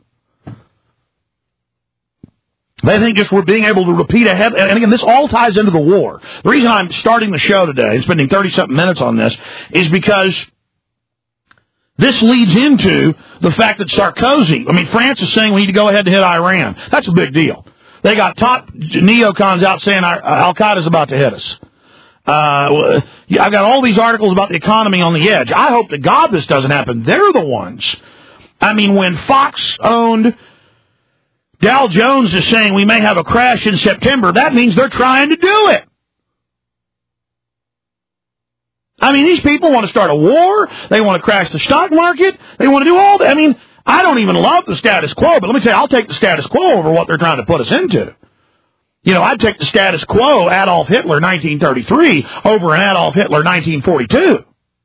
They think just we're being able to repeat a head, and again, this all ties into the war. The reason I'm starting the show today and spending thirty-something minutes on this is because this leads into the fact that Sarkozy, I mean, France is saying we need to go ahead and hit Iran. That's a big deal. They got top neocons out saying Al-Qaeda's about to hit us. Uh, I've got all these articles about the economy on the edge. I hope to God this doesn't happen. They're the ones. I mean, when Fox-owned Dow Jones is saying we may have a crash in September, that means they're trying to do it. I mean, these people want to start a war. They want to crash the stock market. They want to do all that. I mean, I don't even love the status quo, but let me tell you, I'll take the status quo over what they're trying to put us into. You know, I'd take the status quo Adolf Hitler nineteen thirty-three over an Adolf Hitler nineteen forty-two.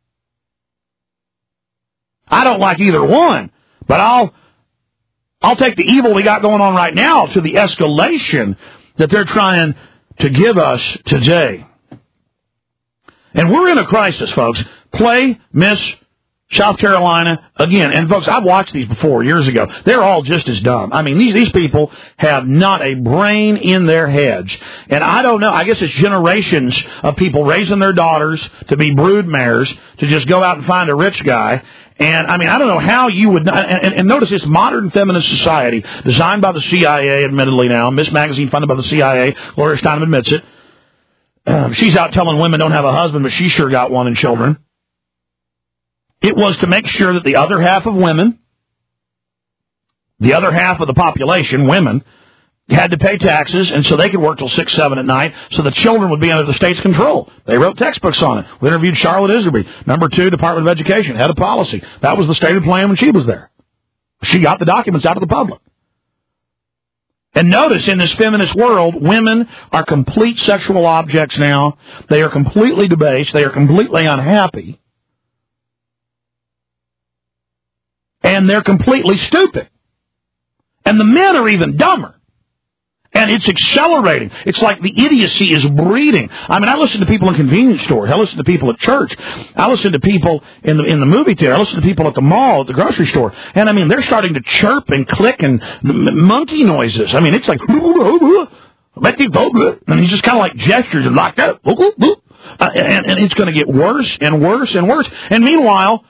I don't like either one, but I'll I'll take the evil we got going on right now to the escalation that they're trying to give us today. And we're in a crisis, folks. Play Miss South Carolina again. And, folks, I've watched these before years ago. They're all just as dumb. I mean, these, these people have not a brain in their heads. And I don't know. I guess it's generations of people raising their daughters to be brood mares, to just go out and find a rich guy. And, I mean, I don't know how you would... And, and, and notice this modern feminist society, designed by the C I A, admittedly now. Miss Magazine, funded by the C I A. Gloria Steinem admits it. Um, she's out telling women don't have a husband, but she sure got one and children. It was to make sure that the other half of women, the other half of the population, women, had to pay taxes, and so they could work till six, seven at night, so the children would be under the state's control. They wrote textbooks on it. We interviewed Charlotte Iserby, number two, Department of Education, head of policy. That was the stated plan when she was there. She got the documents out to the public. And notice, in this feminist world, women are complete sexual objects now. They are completely debased. They are completely unhappy. And they're completely stupid. And the men are even dumber. And it's accelerating. It's like the idiocy is breeding. I mean, I listen to people in convenience stores. I listen to people at church. I listen to people in the in the movie theater. I listen to people at the mall, at the grocery store. And, I mean, they're starting to chirp and click and m- monkey noises. I mean, it's like, and he just kind of like gestures and like that. Uh, and, and it's going to get worse and worse and worse. And meanwhile,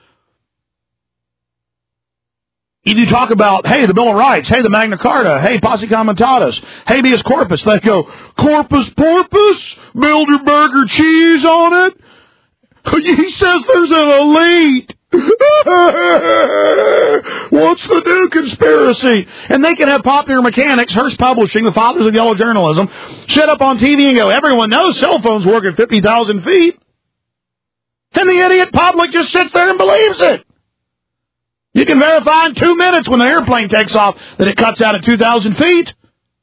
if you talk about, hey, the Bill of Rights, hey, the Magna Carta, hey, Posse Comitatus, habeas corpus, they go, corpus porpoise, Bilderberger cheese on it. He says there's an elite. What's the new conspiracy? And they can have Popular Mechanics, Hearst Publishing, the fathers of yellow journalism, sit up on T V and go, everyone knows cell phones work at fifty thousand feet. And the idiot public just sits there and believes it. You can verify in two minutes when the airplane takes off that it cuts out at two thousand feet.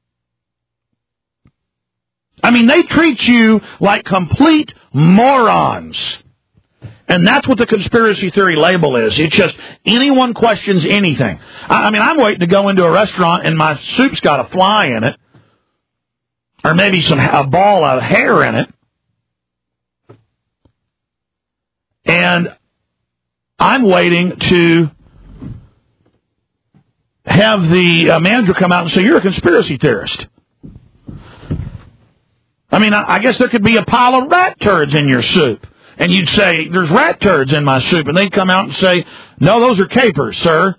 I mean, they treat you like complete morons. And that's what the conspiracy theory label is. It's just anyone questions anything. I mean, I'm waiting to go into a restaurant and my soup's got a fly in it. Or maybe some a ball of hair in it. And I'm waiting to have the uh, manager come out and say, you're a conspiracy theorist. I mean, I, I guess there could be a pile of rat turds in your soup. And you'd say, there's rat turds in my soup. And they'd come out and say, no, those are capers, sir.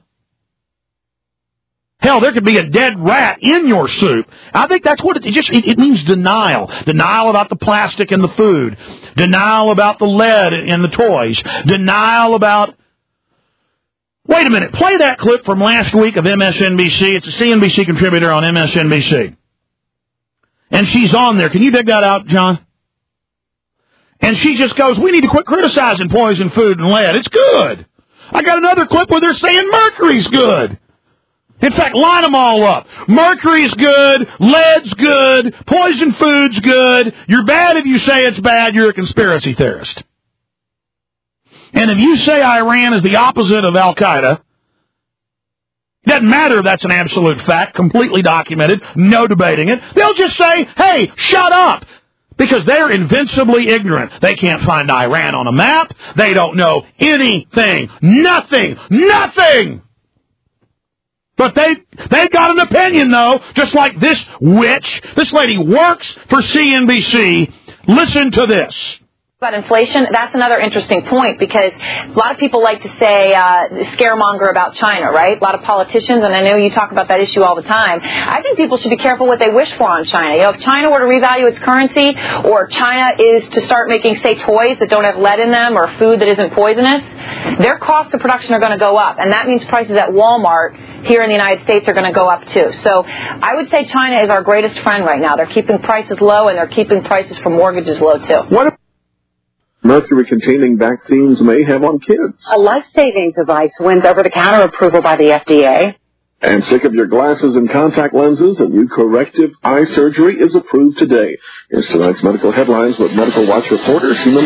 Hell, there could be a dead rat in your soup. I think that's what it, it just, it, it means denial. Denial about the plastic in the food. Denial about the lead in the toys. Denial about... Wait a minute, play that clip from last week of M S N B C. It's a C N B C contributor on M S N B C. And she's on there. Can you dig that out, John? And she just goes, we need to quit criticizing poison food and lead. It's good. I got another clip where they're saying mercury's good. In fact, line them all up. Mercury's good, lead's good, poison food's good. You're bad if you say it's bad, you're a conspiracy theorist. And if you say Iran is the opposite of Al-Qaeda, doesn't matter if that's an absolute fact, completely documented, no debating it. They'll just say, hey, shut up. Because they're invincibly ignorant. They can't find Iran on a map. They don't know anything. Nothing. Nothing. But they, they got an opinion, though, just like this witch. This lady works for C N B C. Listen to this. About inflation, that's another interesting point because a lot of people like to say uh, scaremonger about China, right? A lot of politicians, and I know you talk about that issue all the time. I think people should be careful what they wish for on China. You know, if China were to revalue its currency, or China is to start making, say, toys that don't have lead in them or food that isn't poisonous, their costs of production are going to go up, and that means prices at Walmart here in the United States are going to go up too. So I would say China is our greatest friend right now. They're keeping prices low, and they're keeping prices for mortgages low too. What mercury-containing vaccines may have on kids? A life-saving device wins over-the-counter approval by the F D A. And sick of your glasses and contact lenses? A new corrective eye surgery is approved today. Here's tonight's medical headlines with Medical Watch reporter Seema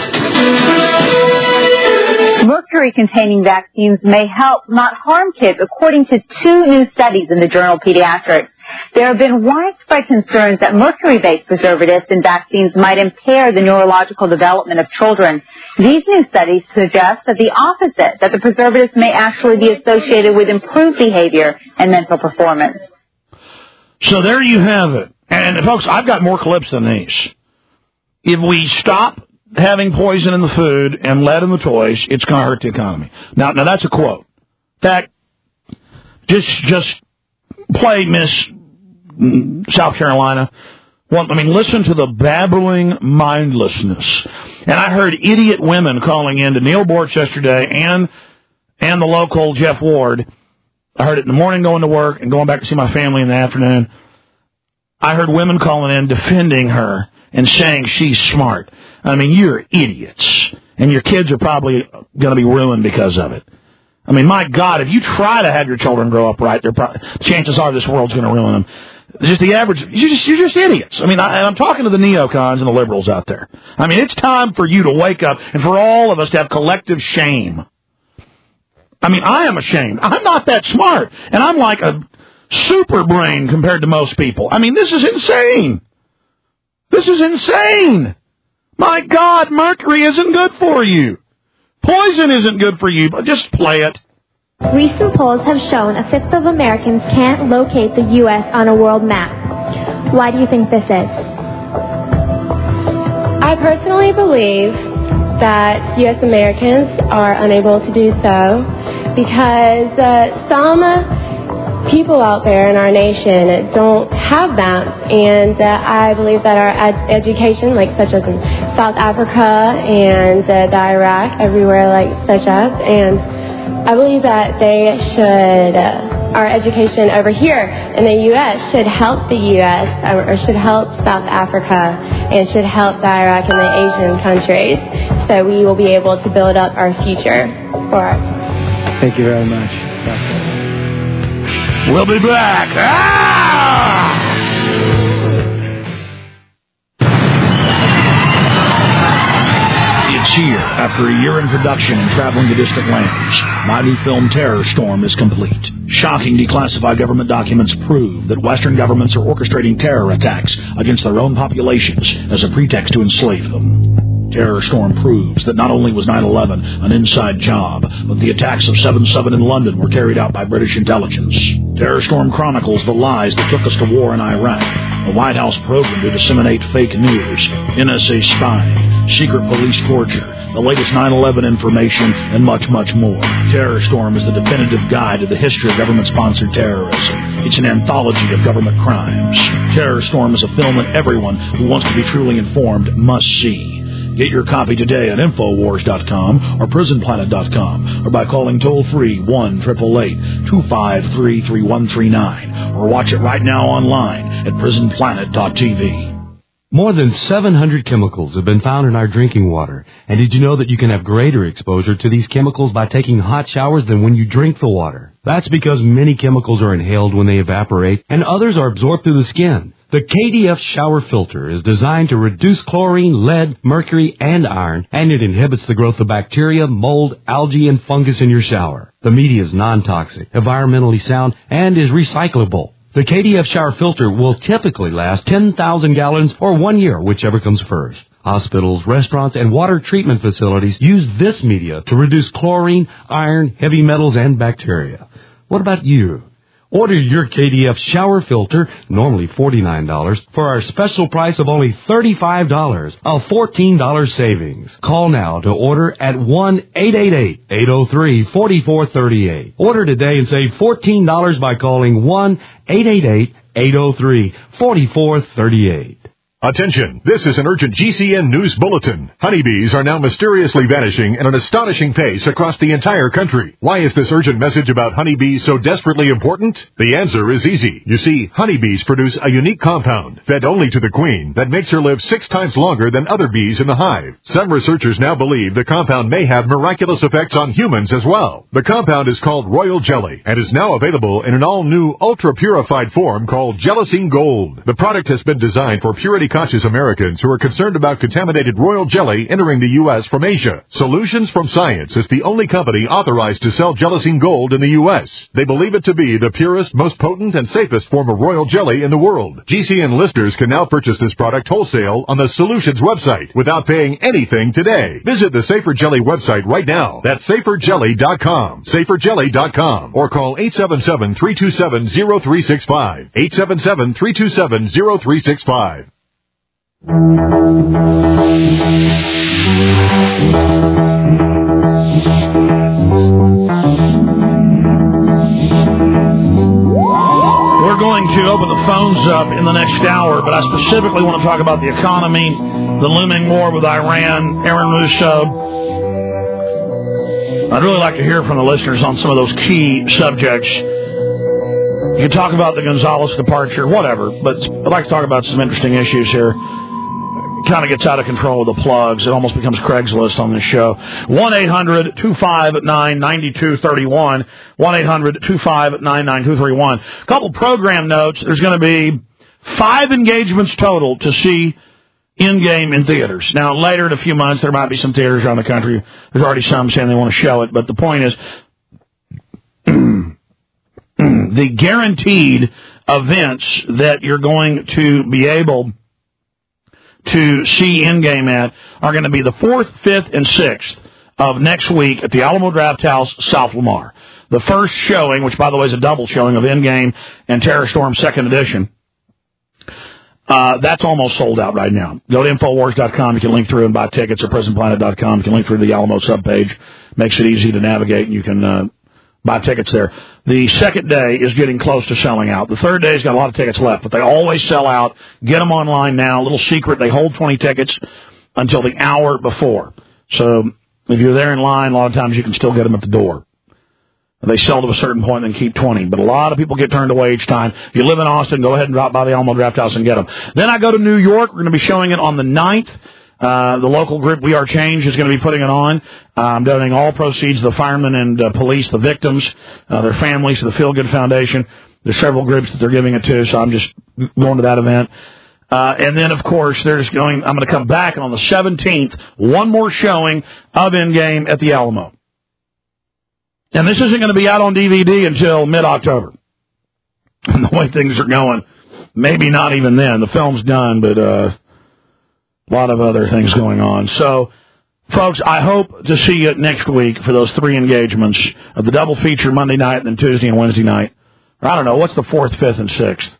Mather. Mercury-containing vaccines may help, not harm kids, according to two new studies in the journal Pediatrics. There have been widespread concerns that mercury-based preservatives in vaccines might impair the neurological development of children. These new studies suggest that the opposite, that the preservatives may actually be associated with improved behavior and mental performance. So there you have it. And, folks, I've got more clips than these. If we stop having poison in the food and lead in the toys, it's going to hurt the economy. Now, now that's a quote. That just just play Miss South Carolina. Well, I mean, listen to the babbling mindlessness. And I heard idiot women calling in to Neil Bortz yesterday and and the local Jeff Ward. I heard it in the morning going to work and going back to see my family in the afternoon. I heard women calling in defending her and saying she's smart. I mean, you're idiots. And your kids are probably going to be ruined because of it. I mean, my God, if you try to have your children grow up right, they're pro- chances are this world's going to ruin them. Just the average, you're just, you're just idiots. I mean, I, I'm talking to the neocons and the liberals out there. I mean, it's time for you to wake up and for all of us to have collective shame. I mean, I am ashamed. I'm not that smart. And I'm like a super brain compared to most people. I mean, this is insane. This is insane. My God, mercury isn't good for you. Poison isn't good for you, but just play it. Recent polls have shown a fifth of Americans can't locate the U S on a world map. Why do you think this is? I personally believe that U S Americans are unable to do so because uh, some people out there in our nation don't have maps, and uh, I believe that our ed- education, like such as in South Africa and uh, the Iraq, everywhere like such as, and I believe that they should, uh, our education over here in the U S should help the U S or, or should help South Africa and should help the Iraq and the Asian countries, so we will be able to build up our future for us. Thank you very much. We'll be back. Ah! It's here. After a year in production and traveling to distant lands, my new film Terror Storm is complete. Shocking declassified government documents prove that Western governments are orchestrating terror attacks against their own populations as a pretext to enslave them. Terror Storm proves that not only was nine eleven an inside job, but the attacks of seven seven in London were carried out by British intelligence. Terror Storm chronicles the lies that took us to war in Iraq, the White House program to disseminate fake news, N S A spying, secret police torture, the latest nine eleven information, and much, much more. Terror Storm is the definitive guide to the history of government-sponsored terrorism. It's an anthology of government crimes. Terror Storm is a film that everyone who wants to be truly informed must see. Get your copy today at Infowars dot com or Prison Planet dot com or by calling toll-free one eight eight eight, two five three, three one three nine or watch it right now online at Prison Planet dot T V. More than seven hundred chemicals have been found in our drinking water. And did you know that you can have greater exposure to these chemicals by taking hot showers than when you drink the water? That's because many chemicals are inhaled when they evaporate and others are absorbed through the skin. The K D F shower filter is designed to reduce chlorine, lead, mercury, and iron, and it inhibits the growth of bacteria, mold, algae, and fungus in your shower. The media is non-toxic, environmentally sound, and is recyclable. The K D F shower filter will typically last ten thousand gallons or one year, whichever comes first. Hospitals, restaurants, and water treatment facilities use this media to reduce chlorine, iron, heavy metals, and bacteria. What about you? Order your K D F shower filter, normally forty-nine dollars, for our special price of only thirty-five dollars, a fourteen dollars savings. Call now to order at one eight eight eight, eight oh three, four four three eight. Order today and save fourteen dollars by calling one eight eight eight, eight oh three, four four three eight. Attention, this is an urgent G C N news bulletin. Honeybees are now mysteriously vanishing at an astonishing pace across the entire country. Why is this urgent message about honeybees so desperately important? The answer is easy. You see, honeybees produce a unique compound, fed only to the queen, that makes her live six times longer than other bees in the hive. Some researchers now believe the compound may have miraculous effects on humans as well. The compound is called Royal Jelly and is now available in an all-new, ultra-purified form called Gelasine Gold. The product has been designed for purity conscious Americans who are concerned about contaminated royal jelly entering the U S from Asia. Solutions from Science is the only company authorized to sell Gelasine Gold in the U S. They believe it to be the purest, most potent, and safest form of royal jelly in the world. G C N listeners can now purchase this product wholesale on the Solutions website without paying anything today. Visit the Safer Jelly website right now. That's safer jelly dot com. safer jelly dot com. Or call eight seven seven, three two seven, zero three six five. eight seven seven, three two seven, zero three six five. We're going to open the phones up in the next hour, but I specifically want to talk about the economy, the looming war with Iran, Aaron Russo. I'd really like to hear from the listeners on some of those key subjects. You can talk about the Gonzalez departure, whatever, but I'd like to talk about some interesting issues here. Kind of gets out of control with the plugs. It almost becomes Craigslist on this show. one eight hundred, two five nine, nine two three one. one eight hundred, two five nine, nine two three one. A couple program notes. There's going to be five engagements total to see in-game in theaters. Now, later in a few months, there might be some theaters around the country. There's already some saying they want to show it, but the point is, the guaranteed events that you're going to be able to see in-game at are going to be the fourth, fifth, and sixth of next week at the Alamo Draft House, South Lamar. The first showing, which, by the way, is a double showing of in-game and Terror Storm second edition, uh, that's almost sold out right now. Go to Infowars dot com. You can link through and buy tickets, or Prison Planet dot com. You can link through the Alamo subpage. Makes it easy to navigate, and you can uh, buy tickets there. The second day is getting close to selling out. The third day's got a lot of tickets left, but they always sell out. Get them online now. A little secret, they hold twenty tickets until the hour before. So if you're there in line, a lot of times you can still get them at the door. They sell to a certain point and then keep twenty. But a lot of people get turned away each time. If you live in Austin, go ahead and drop by the Alamo Draft House and get them. Then I go to New York. We're going to be showing it on the ninth. Uh, the local group, We Are Change, is going to be putting it on. Uh, I'm donating all proceeds to the firemen and uh, police, the victims, uh, their families, to the Feel Good Foundation. There's several groups that they're giving it to, so I'm just going to that event. Uh, and then, of course, there's going, I'm going to come back, and on the seventeenth, one more showing of In-Game at the Alamo. And this isn't going to be out on D V D until mid-October. And the way things are going, maybe not even then. The film's done, but uh, a lot of other things going on. So, folks, I hope to see you next week for those three engagements of the double feature Monday night and then Tuesday and Wednesday night. Or I don't know, what's the fourth, fifth, and sixth?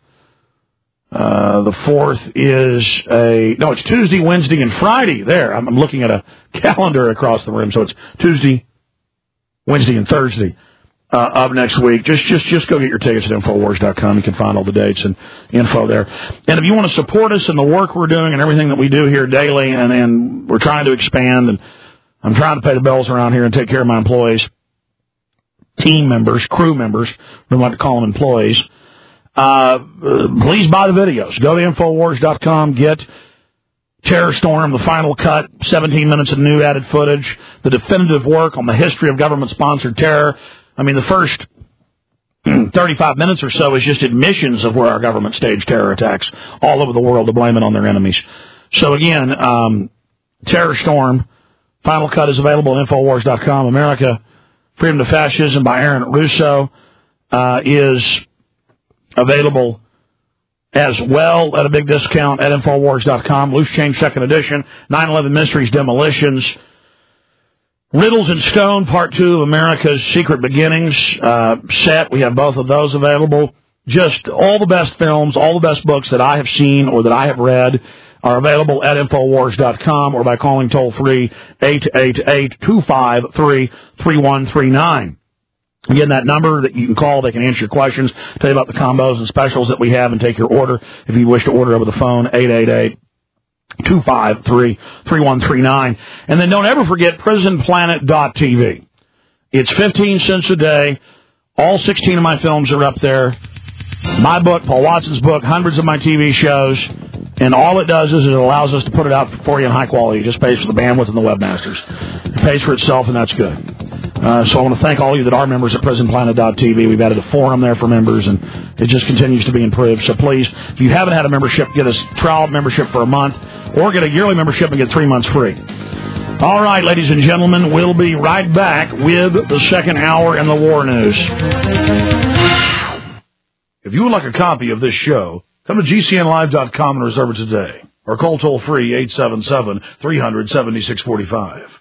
Uh, the fourth is a, no, it's Tuesday, Wednesday, and Friday. There, I'm, I'm looking at a calendar across the room, so it's Tuesday, Wednesday, and Thursday uh, of next week. Just just, just go get your tickets at Infowars dot com. You can find all the dates and info there. And if you want to support us in the work we're doing and everything that we do here daily, and, and we're trying to expand, and I'm trying to pay the bills around here and take care of my employees, team members, crew members, we like to call them employees, uh, please buy the videos. Go to Infowars dot com, get Terror Storm, the final cut, seventeen minutes of new added footage, the definitive work on the history of government-sponsored terror. I mean, the first thirty-five minutes or so is just admissions of where our government staged terror attacks all over the world to blame it on their enemies. So, again, um, Terror Storm, final cut is available at Infowars dot com. America, Freedom to Fascism by Aaron Russo uh, is available as well at a big discount at Infowars dot com. Loose Change second edition, nine eleven Mysteries Demolitions, Riddles in Stone, Part two of America's Secret Beginnings uh, set. We have both of those available. Just all the best films, all the best books that I have seen or that I have read are available at Infowars dot com or by calling toll-free eight eight eight, two five three, three one three nine. Again, that number that you can call, they can answer your questions, tell you about the combos and specials that we have, and take your order if you wish to order over the phone, eight eight eight, two five three, three one three nine. And then don't ever forget Prison Planet dot T V. It's fifteen cents a day. All sixteen of my films are up there. My book, Paul Watson's book, hundreds of my T V shows. And all it does is it allows us to put it out for you in high quality. It just pays for the bandwidth and the webmasters. It pays for itself, and that's good. Uh, so I want to thank all of you that are members at Prison Planet dot T V. We've added a forum there for members, and it just continues to be improved. So please, if you haven't had a membership, get a trial membership for a month, or get a yearly membership and get three months free. All right, ladies and gentlemen, we'll be right back with the second hour in the war news. If you would like a copy of this show, come to G C N live dot com and reserve it today. Or call toll-free eight seven seven, three hundred, seventy-six forty-five.